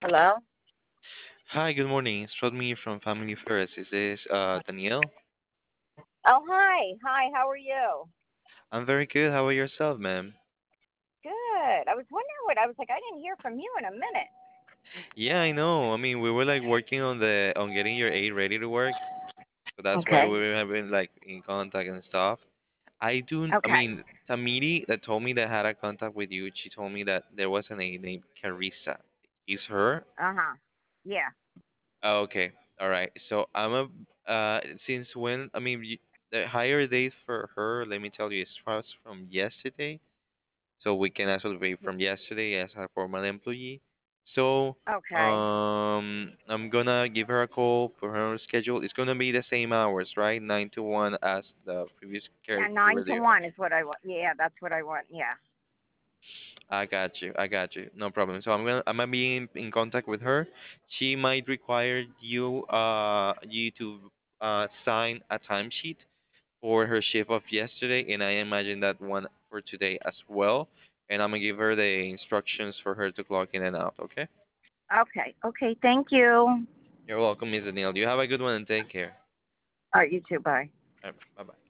Hello? Hi, good morning. It's Rodney from Family First. Is this Danielle? Oh, hi. Hi, how are you? I'm very good. How about yourself, ma'am? Good. I was wondering what I was like, I didn't hear from you in a minute. Yeah, I know. I mean, we were like working on the getting your aid ready to work, so that's why Okay. we have been like in contact and stuff. I Okay. mean, Tamiri that told me that had a contact with you. She told me that there was an aide named Carissa. Is her? Uh-huh. Yeah. Oh, okay. All right. So I'm a since when? I mean, the higher date for her. Let me tell you, it starts from yesterday. So we can actually pay from yesterday as a formal employee. So Okay. I'm gonna give her a call for her schedule. It's gonna be the same hours, right? 9 to 1 as the previous Yeah, caregiver nine to there. one is what I want. Yeah, that's what I want. Yeah. I got you. I got you. No problem. So I'm gonna be in contact with her. She might require you to sign a timesheet for her shift of yesterday, and I imagine that one for today as well. And I'm gonna give her the instructions for her to clock in and out. Okay? Okay. Okay. Thank you. You're welcome, Miss Danielle. You have a good one and take care. All right, you too. Bye. All right, bye bye.